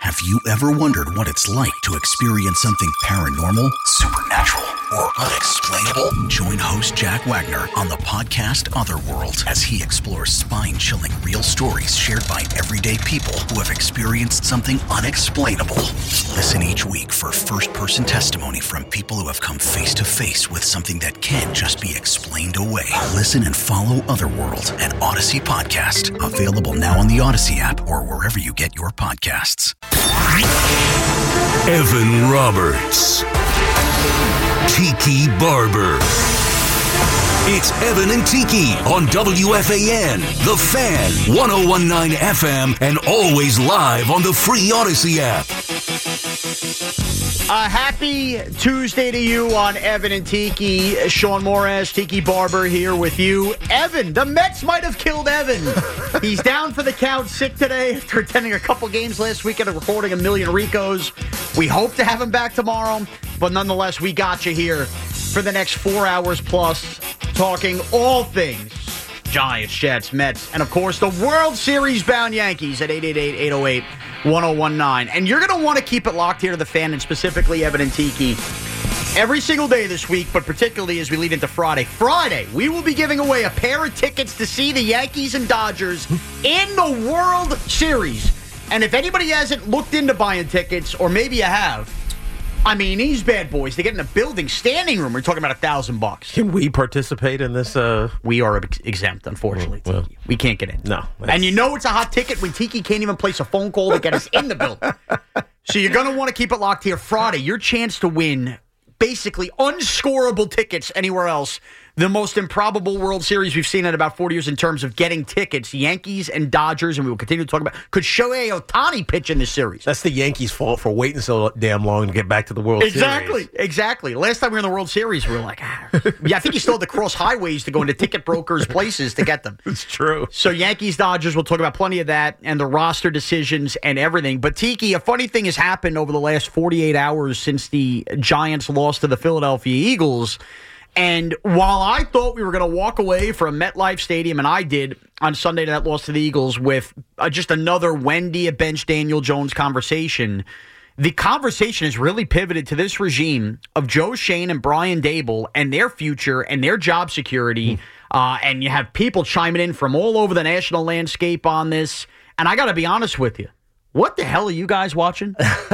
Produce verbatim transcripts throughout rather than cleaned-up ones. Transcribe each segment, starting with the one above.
Have you ever wondered what it's like to experience something paranormal, supernatural, or unexplainable? Join host Jack Wagner on the podcast Otherworld as he explores spine-chilling real stories shared by everyday people who have experienced something unexplainable. Listen each week for first-person testimony from people who have come face-to-face with something that can't just be explained away. Listen and follow Otherworld, an Odyssey podcast. Available now on the Odyssey app or wherever you get your podcasts. Evan Roberts. Tiki Barber. It's Evan and Tiki on W F A N, The Fan, ten nineteen F M, and always live on the free Odyssey app. A happy Tuesday to you on Evan and Tiki. Sean Morash, Tiki Barber here with you. Evan, the Mets might have killed Evan. He's down for the count, sick today after attending a couple games last weekend and recording a million Ricos. We hope to have him back tomorrow, but nonetheless, we got you here for the next four hours plus, talking all things Giants, Jets, Mets, and of course the World Series bound Yankees at eight eight eight, eight oh eight, one oh one nine. And you're going to want to keep it locked here to the Fan, and specifically Evan and Tiki, every single day this week, but particularly as we lead into Friday. Friday, we will be giving away a pair of tickets to see the Yankees and Dodgers in the World Series. And if anybody hasn't looked into buying tickets, or maybe you have, I mean, these bad boys, they get in a building standing room. We're talking about a thousand bucks. Can we participate in this? Uh... We are ex- exempt, unfortunately. Well, Tiki. We can't get in. No. That's... And you know it's a hot ticket when Tiki can't even place a phone call to get us in the building. So you're going to want to keep it locked here. Friday, your chance to win basically unscorable tickets anywhere else. The most improbable World Series we've seen in about forty years in terms of getting tickets. Yankees and Dodgers, and we will continue to talk about, could Shohei Ohtani pitch in this series? That's the Yankees' fault for waiting so damn long to get back to the World exactly, Series. Exactly, exactly. Last time we were in the World Series, we were like, ah. Yeah, I think you still had to cross highways to go into ticket brokers' places to get them. It's true. So Yankees, Dodgers, we'll talk about plenty of that and the roster decisions and everything. But Tiki, a funny thing has happened over the last forty-eight hours since the Giants lost to the Philadelphia Eagles. And while I thought we were going to walk away from MetLife Stadium, and I did on Sunday that loss to the Eagles, with uh, just another Wendy at bench Daniel Jones conversation, the conversation has really pivoted to this regime of Joe Schoen and Brian Daboll and their future and their job security. Mm. Uh, and you have people chiming in from all over the national landscape on this. And I got to be honest with you. What the hell are you guys watching?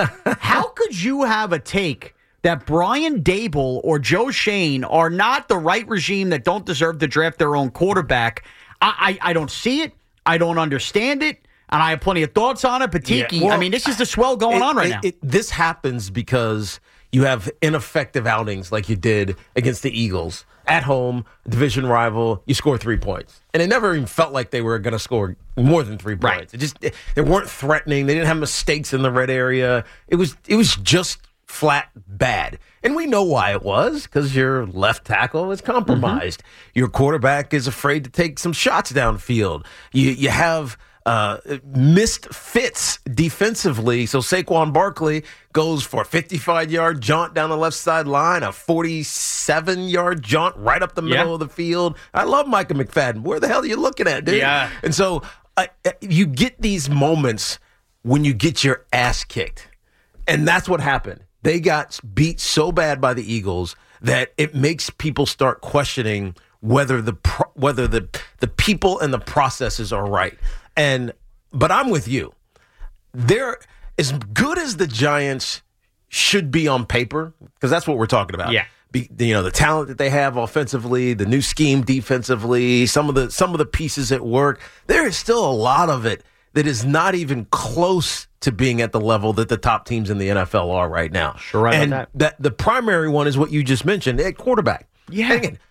How could you have a take that Brian Daboll or Joe Schoen are not the right regime, that don't deserve to draft their own quarterback? I, I, I don't see it. I don't understand it. And I have plenty of thoughts on it. But Tiki, yeah, well, I mean, this is the swell going it, on right it, now. It, this happens because you have ineffective outings like you did against the Eagles. At home, division rival, you score three points. And it never even felt like they were going to score more than three points. Right. It just, they weren't threatening. They didn't have mistakes in the red area. It was, it was just flat bad. And we know why it was, because your left tackle is compromised. Mm-hmm. Your quarterback is afraid to take some shots downfield. You you have uh, missed fits defensively. So Saquon Barkley goes for a fifty-five-yard jaunt down the left sideline, a forty-seven-yard jaunt right up the middle yeah. of the field. I love Micah McFadden. Where the hell are you looking at, dude? Yeah. And so uh, you get these moments when you get your ass kicked. And that's what happened. They got beat so bad by the Eagles that it makes people start questioning whether the pro- whether the the people and the processes are right. And but I'm with you. They're as good as the Giants should be on paper, because that's what we're talking about. Yeah. Be, you know, the talent that they have offensively, the new scheme defensively, some of the some of the pieces at work. There is still a lot of it that is not even close to being at the level that the top teams in the N F L are right now. Sure, right. And that. that the primary one is what you just mentioned, at quarterback. Yeah. And again,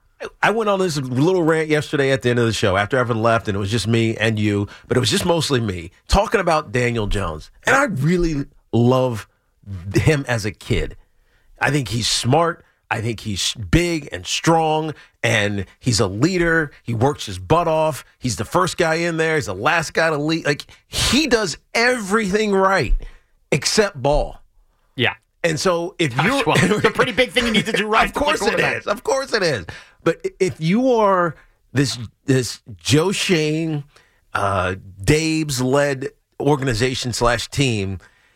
I went on this little rant yesterday at the end of the show after Evan left, and it was just me and you, but it was just mostly me talking about Daniel Jones. And I really love him as a kid. I think he's smart. I think he's big and strong, and he's a leader. He works his butt off. He's the first guy in there. He's the last guy to lead. Like, he does everything right except ball. Yeah. And so if you're... Well, it's a pretty big thing you need to do right. Of course it is. Of course it is. But if you are this this Joe Schoen, uh, Dabes-led organization slash team,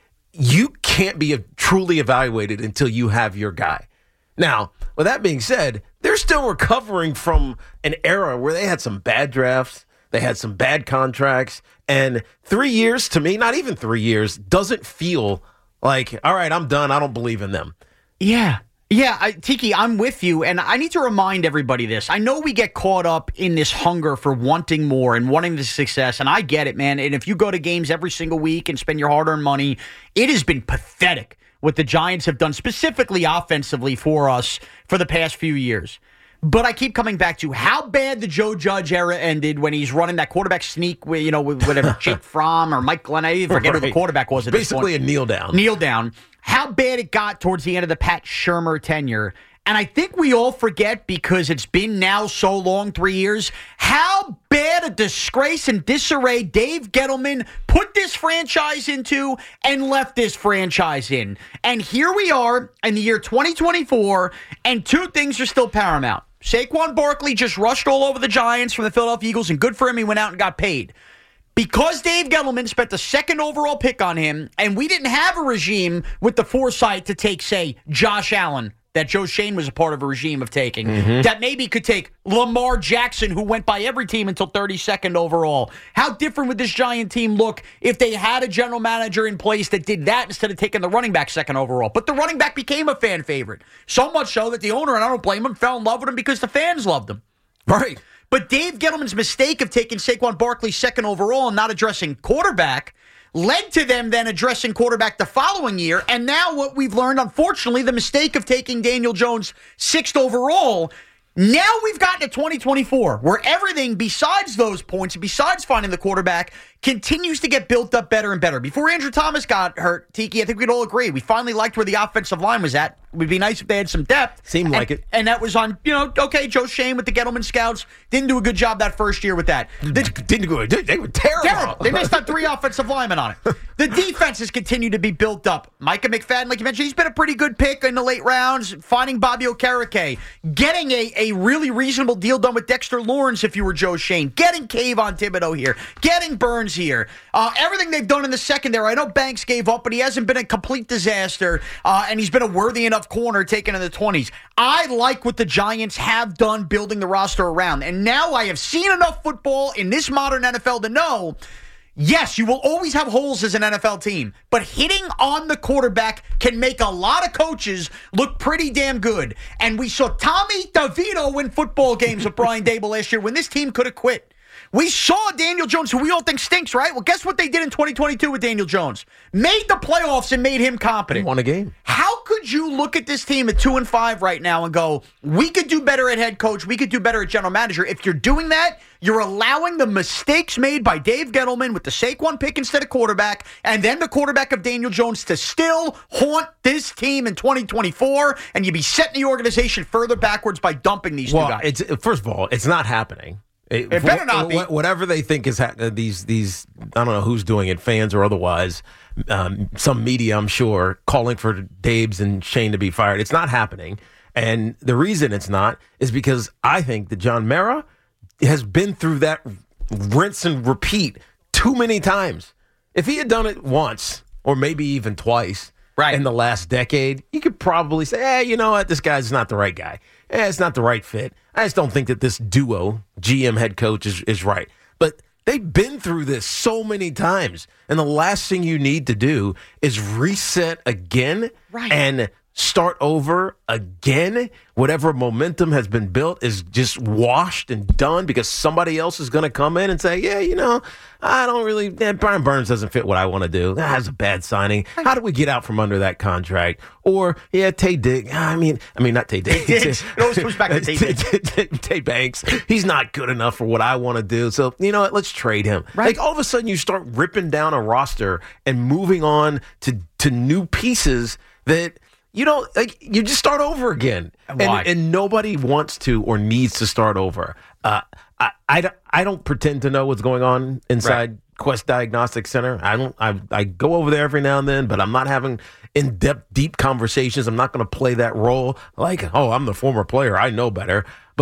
you can't be truly evaluated until you have your guy. Now, with that being said, they're still recovering from an era where they had some bad drafts, they had some bad contracts, and three years, to me, not even three years, doesn't feel like, all right, I'm done, I don't believe in them. Yeah. Yeah, I, Tiki, I'm with you, and I need to remind everybody this. I know we get caught up in this hunger for wanting more and wanting the success, and I get it, man. And if you go to games every single week and spend your hard-earned money, it has been pathetic what the Giants have done specifically offensively for us for the past few years. But I keep coming back to how bad the Joe Judge era ended when he's running that quarterback sneak with, you know, with whatever, Jake Fromm or Mike Glenn. I forget right. who the quarterback was at Basically this point. a kneel down. Kneel down. How bad it got towards the end of the Pat Shurmur tenure. And I think we all forget, because it's been now so long, three years, how bad a disgrace and disarray Dave Gettleman put this franchise into and left this franchise in. And here we are in the year twenty twenty-four, and two things are still paramount. Saquon Barkley just rushed all over the Giants from the Philadelphia Eagles, and good for him, he went out and got paid. Because Dave Gettleman spent the second overall pick on him, and we didn't have a regime with the foresight to take, say, Josh Allen, that Joe Shane was a part of a regime of taking, mm-hmm. that maybe could take Lamar Jackson, who went by every team until thirty-second overall. How different would this Giant team look if they had a general manager in place that did that instead of taking the running back second overall? But the running back became a fan favorite. So much so that the owner, and I don't blame him, fell in love with him because the fans loved him. Right. But Dave Gettleman's mistake of taking Saquon Barkley second overall and not addressing quarterback led to them then addressing quarterback the following year. And now what we've learned, unfortunately, the mistake of taking Daniel Jones sixth overall. Now we've gotten to twenty twenty-four, where everything besides those points, besides finding the quarterback, continues to get built up better and better. Before Andrew Thomas got hurt, Tiki, I think we'd all agree. We finally liked where the offensive line was at. It would be nice if they had some depth. Seemed and, like it. And that was on, you know, okay, Joe Shane with the Gettleman Scouts didn't do a good job that first year with that. The, didn't go. They were terrible. Terrible. They missed on three offensive linemen on it. The defense has continued to be built up. Micah McFadden, like you mentioned, he's been a pretty good pick in the late rounds. Finding Bobby Okereke, getting a, a really reasonable deal done with Dexter Lawrence if you were Joe Shane, getting Kayvon Thibodeau here, getting Burns here. Uh, everything they've done in the secondary. I know Banks gave up, but he hasn't been a complete disaster, uh, and he's been a worthy enough corner taken in the twenties. I like what the Giants have done building the roster around, and now I have seen enough football in this modern N F L to know, yes, you will always have holes as an N F L team, but hitting on the quarterback can make a lot of coaches look pretty damn good. And we saw Tommy DeVito win football games with Brian Daboll last year when this team could have quit. We saw Daniel Jones, who we all think stinks, right? Well, guess what they did in twenty twenty-two with Daniel Jones? Made the playoffs and made him competent. He won a game. How could you look at this team at two and five right now and go, we could do better at head coach, we could do better at general manager? If you're doing that, you're allowing the mistakes made by Dave Gettleman with the Saquon pick instead of quarterback, and then the quarterback of Daniel Jones to still haunt this team in twenty twenty-four, and you'd be setting the organization further backwards by dumping these well, two guys. It's, first of all, it's not happening. It, it better not be. Whatever they think is ha- these these I don't know who's doing it, fans or otherwise, um, some media I'm sure calling for Dabes and Shane to be fired. It's not happening, and the reason it's not is because I think that John Mara has been through that rinse and repeat too many times. If he had done it once or maybe even twice, right, in the last decade, you could probably say, "Hey, you know what? This guy's not the right guy. Eh, it's not the right fit." I just don't think that this duo, G M head coach, is, is right. But they've been through this so many times. And the last thing you need to do is reset again right. and start over again. Whatever momentum has been built is just washed and done because somebody else is going to come in and say, yeah, you know, I don't really, eh, Brian Burns doesn't fit what I want to do. That's a bad signing. How do we get out from under that contract? Or, yeah, Tay Diggs. I mean, I mean, not Tay Diggs. It always comes back to Tay Diggs. Tay Banks. He's not good enough for what I want to do. So, you know what? Let's trade him. Right. Like, all of a sudden, you start ripping down a roster and moving on to, to new pieces that, you know, like you just start over again. And, and nobody wants to or needs to start over. Uh, I, I, I don't pretend to know what's going on inside right. Quest Diagnostic Center. I don't. I, I go over there every now and then, but I'm not having in-depth, deep conversations. I'm not going to play that role like, oh, I'm the former player. I know better. But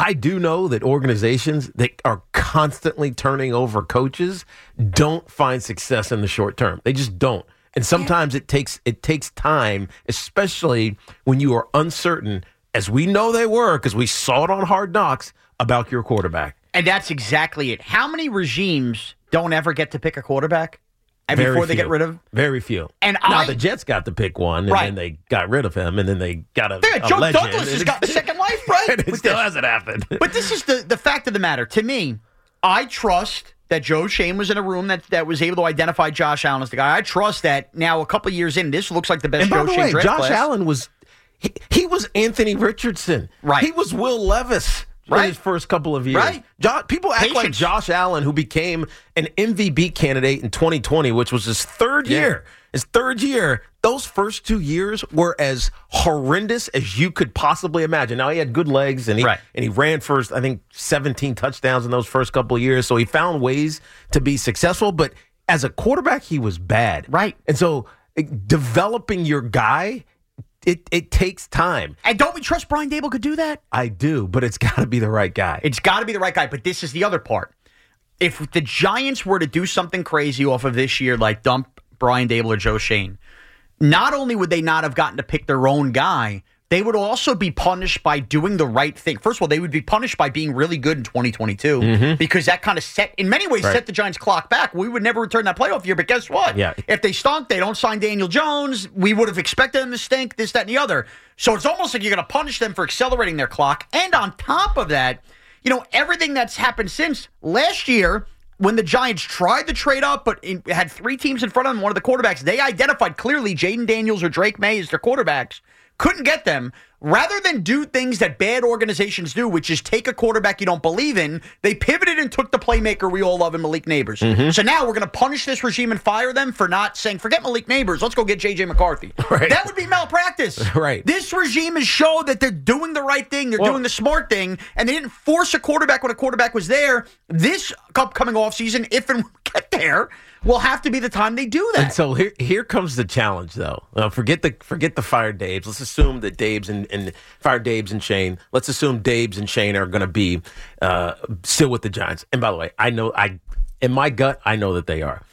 I do know that organizations that are constantly turning over coaches don't find success in the short term. They just don't. And sometimes it takes it takes time, especially when you are uncertain, as we know they were, because we saw it on Hard Knocks, about your quarterback. And that's exactly it. How many regimes don't ever get to pick a quarterback and Very before they few. get rid of him? Very few. And now I, the Jets got to pick one, and right. then they got rid of him, and then they got a, yeah, a Joe legend. Douglas has and got the second life, right? And it With still this. hasn't happened. But this is the, the fact of the matter. To me, I trust that Joe Shane was in a room that, that was able to identify Josh Allen as the guy. I trust that now a couple of years in, this looks like the best And by Joe the Shane way, draft Josh class. Allen was he, he was Anthony Richardson. Right. He was Will Levis Right. in his first couple of years. Right. Jo- people act like Patience. Josh Allen, who became an M V P candidate in twenty twenty, which was his third Yeah. year. His third year, those first two years were as horrendous as you could possibly imagine. Now, he had good legs, and he Right. and he ran for, I think, seventeen touchdowns in those first couple of years, so he found ways to be successful. But as a quarterback, he was bad. Right. And so eh, developing your guy, it, it takes time. And don't we trust Brian Dable could do that? I do, but it's got to be the right guy. It's got to be the right guy. But this is the other part. If the Giants were to do something crazy off of this year, like dump Brian Dable or Joe Shane, not only would they not have gotten to pick their own guy, they would also be punished by doing the right thing. First of all, they would be punished by being really good in twenty twenty-two mm-hmm. because that kind of set, in many ways, Right. set the Giants' clock back. We would never return that playoff year, but guess what? Yeah. If they stunk, they don't sign Daniel Jones. We would have expected them to stink, this, that, and the other. So it's almost like you're going to punish them for accelerating their clock. And on top of that, you know, everything that's happened since last year, when the Giants tried to trade up, but in, had three teams in front of them, one of the quarterbacks, they identified clearly Jaden Daniels or Drake May as their quarterbacks, couldn't get them. Rather than do things that bad organizations do, which is take a quarterback you don't believe in, they pivoted and took the playmaker we all love in Malik Neighbors. Mm-hmm. So now we're going to punish this regime and fire them for not saying, forget Malik Neighbors, let's go get J J McCarthy. Right. That would be malpractice. Right. This regime has shown that they're doing the right thing, they're Well, doing the smart thing, and they didn't force a quarterback when a quarterback was there. This upcoming offseason, if and when we get there, will have to be the time they do that. And so here, here comes the challenge, though. Uh, forget the forget the fired Dabes. Let's assume that Dabes and, and fired Dabes and Shane. Let's assume Dabes and Shane are going to be uh, still with the Giants. And by the way, I know I in my gut, I know that they are.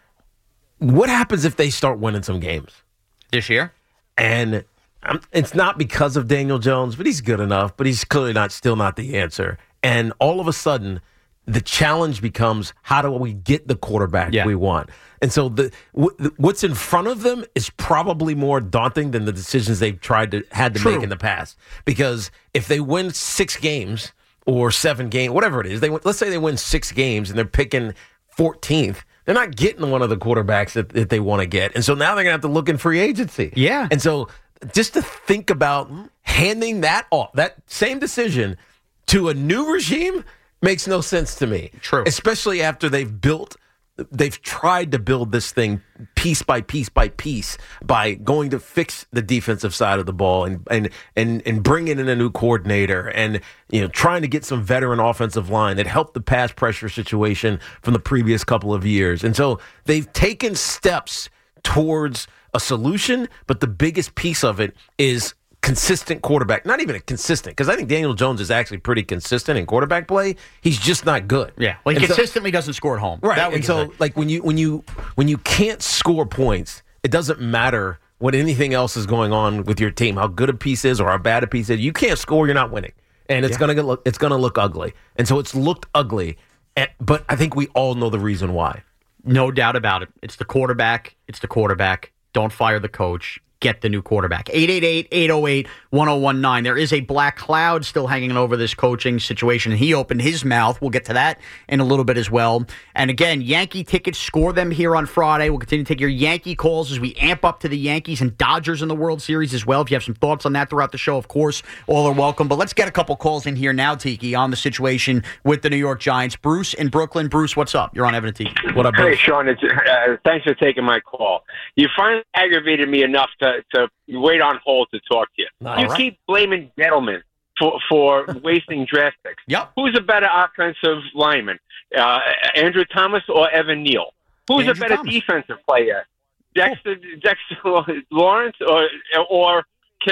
What happens if they start winning some games This year? And um, it's not because of Daniel Jones, but he's good enough. But he's clearly not still not the answer. And all of a sudden, the challenge becomes, how do we get the quarterback Yeah. we want? And so the w- what's in front of them is probably more daunting than the decisions they've tried to had to True. make in the past. Because if they win six games or seven games, whatever it is, they win, let's say they win six games and they're picking fourteenth, they're not getting one of the quarterbacks that, that they want to get. And so now they're going to have to look in free agency. Yeah. And so just to think about handing that off, that same decision to a new regime makes no sense to me. True. Especially after they've built, they've tried to build this thing piece by piece by piece by going to fix the defensive side of the ball and and and, and bringing in a new coordinator and, you know, trying to get some veteran offensive line that helped the pass pressure situation from the previous couple of years. And so they've taken steps towards a solution, but the biggest piece of it is consistent quarterback. Not even a consistent, because I think Daniel Jones is actually pretty consistent in quarterback play. He's just not good. Yeah. Well, he And so- consistently doesn't score at home. right. That we And can so, say. like when you when you when you can't score points, it doesn't matter what anything else is going on with your team, how good a piece is or how bad a piece is. You can't score, you're not winning, and it's Yeah. gonna get look it's gonna look ugly. And so it's looked ugly. And, but I think we all know the reason why. No doubt about it. It's the quarterback. It's the quarterback. Don't fire the coach. Get the new quarterback. eight eight eight, eight oh eight, one oh one nine. There is a black cloud still hanging over this coaching situation. He opened his mouth. We'll get to that in a little bit as well. And again, Yankee tickets, score them here on Friday. We'll continue to take your Yankee calls as we amp up to the Yankees and Dodgers in the World Series as well. If you have some thoughts on that throughout the show, of course, all are welcome. But let's get a couple calls in here now, Tiki, on the situation with the New York Giants. Bruce in Brooklyn. Bruce, what's up? You're on Evan and Tiki. What up, Hey, Bruce? Sean, it's, uh, thanks for taking my call. You finally aggravated me enough to, to wait on hold to talk to you. All you right. keep blaming Gettleman for, for wasting draft picks. Yep. Who's a better offensive lineman, uh, Andrew Thomas or Evan Neal? Who's Andrew a better Thomas. defensive player, Dexter, Dexter Lawrence or or K,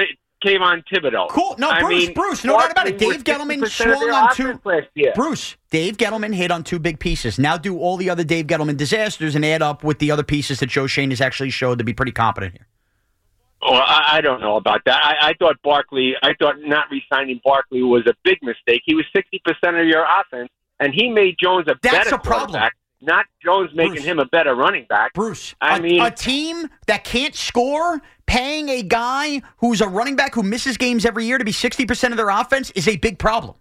Kayvon Thibodeau. Cool. No, I Bruce, mean, Bruce, no doubt about it. Barkley Dave was Gettleman sixty percent of swung their on two. offense last year. Bruce, Dave Gettleman hit on two big pieces. Now do all the other Dave Gettleman disasters and add up with the other pieces that Joe Shane has actually showed to be pretty competent here. Well, I, I don't know about that. I, I thought Barkley, I thought not re-signing Barkley was a big mistake. He was sixty percent of your offense, and he made Jones a That's better a problem. quarterback, not Jones making Bruce. him a better running back. Bruce, I a, mean, a team that can't score, paying a guy who's a running back who misses games every year to be sixty percent of their offense is a big problem.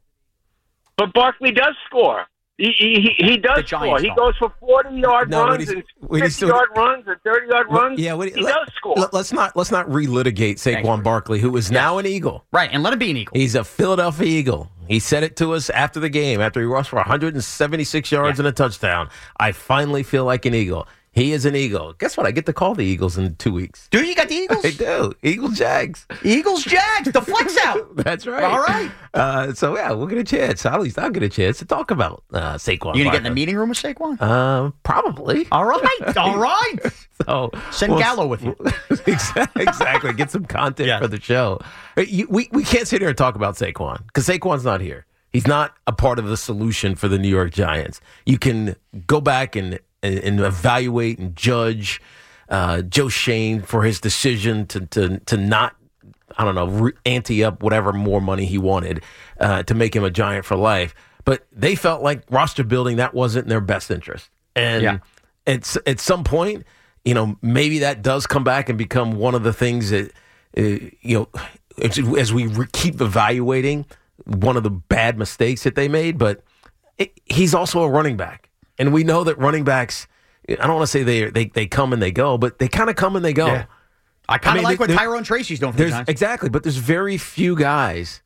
But Barkley does score. He he, he does score. He don't. goes for forty-yard No, runs when and he's- when he's still- fifty-yard runs and thirty-yard runs. Yeah, what, he let, does score. Let, us not let's not relitigate Thanks, Saquon Bruce. Barkley, who is now an Eagle. Right, and let him be an Eagle. He's a Philadelphia Eagle. He said it to us after the game, after he rushed for one hundred seventy-six yards Yeah. and a touchdown. I finally feel like an Eagle. He is an Eagle. Guess what? I get to call the Eagles in two weeks. Do you got the Eagles? I do. Eagle Jags. Eagles, Jags, the flex out. That's right. All right. Uh, so, yeah, we'll get a chance. At least I'll get a chance to talk about uh, Saquon. You going to get in the Barkley. meeting room with Saquon? Uh, probably. All right, all right. So Send we'll- Gallo with you. exactly, exactly. Get some content Yes. for the show. Uh, you- We we can't sit here and talk about Saquon because Saquon's not here. He's not a part of the solution for the New York Giants. You can go back and and, and evaluate and judge uh, Joe Shane for his decision to to to not, I don't know, re- ante up whatever more money he wanted uh, to make him a Giant for life. But they felt like roster building, that wasn't in their best interest. And Yeah. it's at some point, you know, maybe that does come back and become one of the things that, uh, you know, as, as we re- keep evaluating one of the bad mistakes that they made. But it, he's also a running back. And we know that running backs, I don't want to say they they they come and they go, but they kind of come and they go. Yeah. I kind I of mean, like what there- Tyrone Tracy's doing for the There's Giants. exactly, but there's very few guys.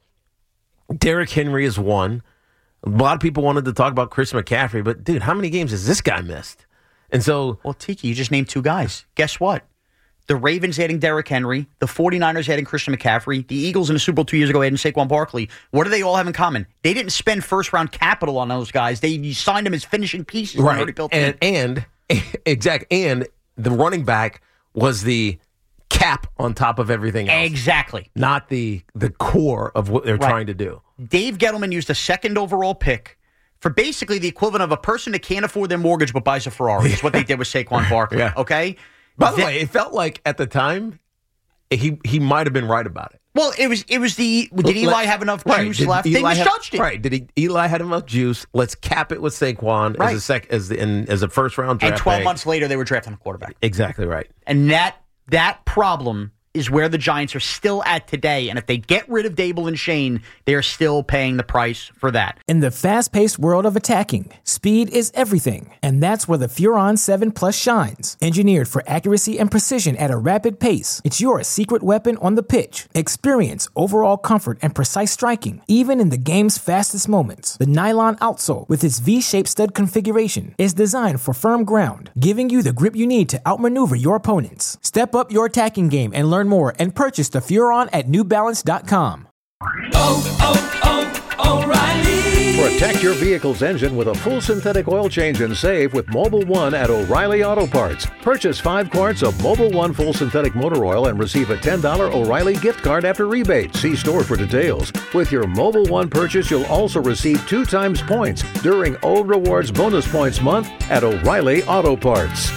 Derrick Henry is one. A lot of people wanted to talk about Chris McCaffrey, but dude, how many games has this guy missed? And so, Well, Tiki, you just named two guys. Guess what? The Ravens adding Derrick Henry, the 49ers adding Christian McCaffrey, the Eagles in the Super Bowl two years ago adding Saquon Barkley. What do they all have in common? They didn't spend first-round capital on those guys. They signed them as finishing pieces. and already right, built and them. and exact, and the running back was the cap on top of everything else, Exactly. not the the core of what they're Right. trying to do. Dave Gettleman used a second overall pick for basically the equivalent of a person that can't afford their mortgage but buys a Ferrari. Is what they did with Saquon Barkley. Yeah. Okay? By the Th- way, it felt like at the time he he might have been right about it. Well, it was it was the did Eli Let- have enough right. juice Did left? Eli they have- misjudged it. Right. Did he, Eli had enough juice? Let's cap it with Saquon Right. as a sec as the, in, as a first round draft And twelve pick. months later, they were drafting a quarterback. Exactly right. And that that problem is where the Giants are still at today. And if they get rid of Dable and Shane, they are still paying the price for that. In the fast-paced world of attacking, speed is everything, and that's where the Furon seven Plus shines. Engineered for accuracy and precision at a rapid pace, it's your secret weapon on the pitch. Experience overall comfort and precise striking, even in the game's fastest moments. The nylon outsole, with its V-shaped stud configuration, is designed for firm ground, giving you the grip you need to outmaneuver your opponents. Step up your attacking game and learn more and purchase the Furon at New Balance dot com. Protect your vehicle's engine with a full synthetic oil change and save with Mobile One at O'Reilly Auto Parts. Purchase five quarts of Mobile One full synthetic motor oil and receive a ten dollars O'Reilly gift card after rebate. See store for details. With your Mobile One purchase, you'll also receive two times points during O Rewards Bonus Points Month at O'Reilly Auto Parts.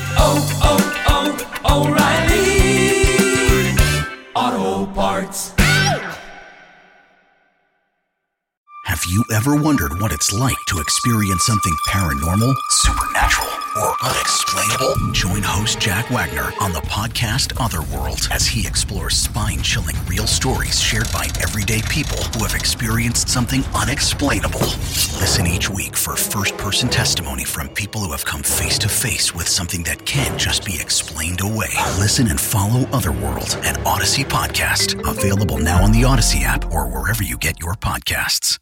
Have you ever wondered what it's like to experience something paranormal, supernatural, or unexplainable? Join host Jack Wagner on the podcast Otherworld as he explores spine-chilling real stories shared by everyday people who have experienced something unexplainable. Listen each week for first-person testimony from people who have come face-to-face with something that can't just be explained away. Listen and follow Otherworld, an Odyssey podcast, available now on the Odyssey app or wherever you get your podcasts.